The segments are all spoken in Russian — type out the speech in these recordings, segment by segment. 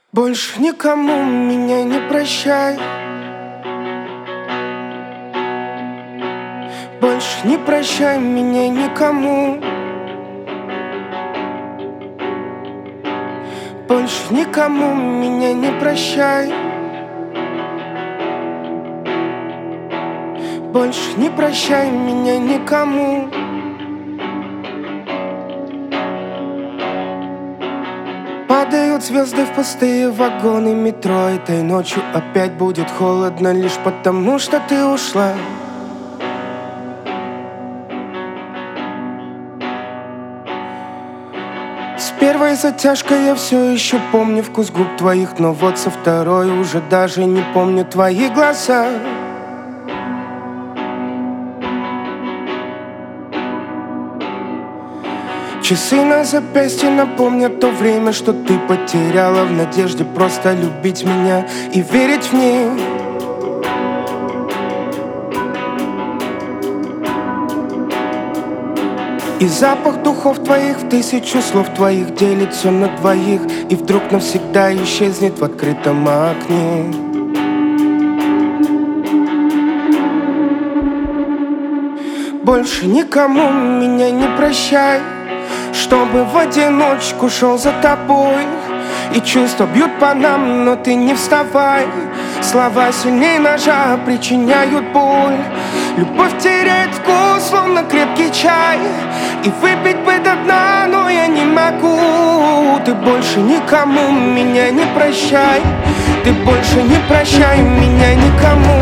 Больше никому меня не прощай. Больше не прощай меня никому. Больше никому меня не прощай. Больше не прощай меня никому. Падают звезды в пустые вагоны метро. Этой ночью опять будет холодно, лишь потому, что ты ушла. С первой затяжкой я все еще помню вкус губ твоих, но вот со второй уже даже не помню твои глаза. Часы на запястье напомнят то время, что ты потеряла, в надежде просто любить меня и верить в них. И запах духов твоих в тысячу слов твоих делит все на двоих, и вдруг навсегда исчезнет в открытом окне. Больше никому меня не прощай, чтобы в одиночку шел за тобой. И чувства бьют по нам, но ты не вставай. Слова сильнее ножа причиняют боль. Любовь теряет вкус, словно крепкий чай. И выпить бы до дна, но я не могу. Ты больше никому меня не прощай. Ты больше не прощай меня никому.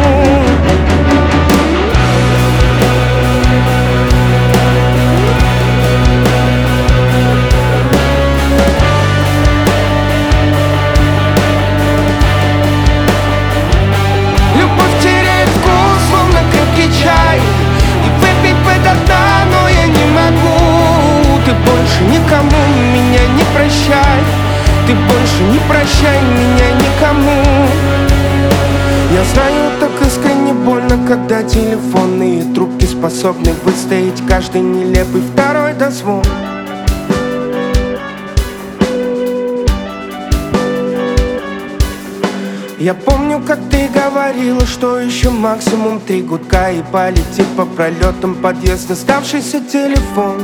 Никому меня не прощай. Ты больше не прощай меня никому. Я знаю, так искренне больно, когда телефонные трубки способны выстоять каждый нелепый второй дозвон. Я помню, как ты говорила, что еще максимум 3 гудка и полетит по пролетам подъезда сдавшийся телефон.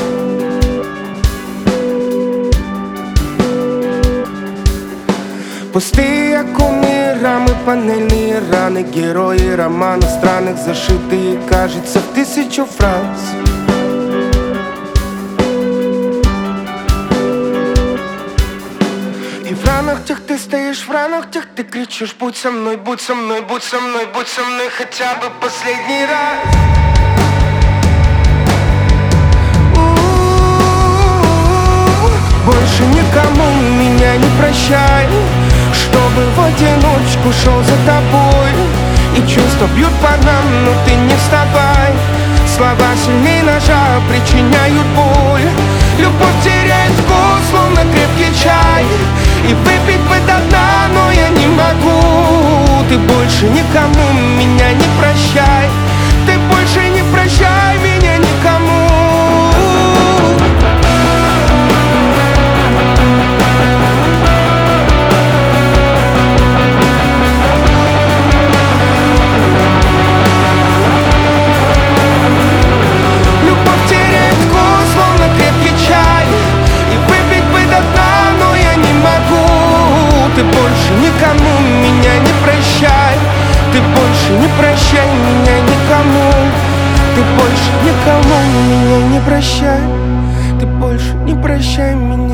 Пустые оконные рамы, панельные раны, герои романов странных, зашитые, кажется, в 1000 фраз. И в ранах тех ты стоишь, в ранах тех ты кричишь: будь со мной, будь со мной, будь со мной, будь со мной хотя бы последний раз. Больше никому меня не прощай, чтобы в одиночку шел за тобой. И чувства бьют по нам, но ты не вставай. Слова сильнее ножа причиняют боль. Любовь теряет вкус, словно крепкий чай. И выпить бы до дна, но я не могу. Ты больше никому меня не прощай. Ты больше не прощай меня никому. Ты больше никому меня не прощай. Ты больше не прощай меня никому. Ты больше никому меня не прощай. Ты больше не прощай меня.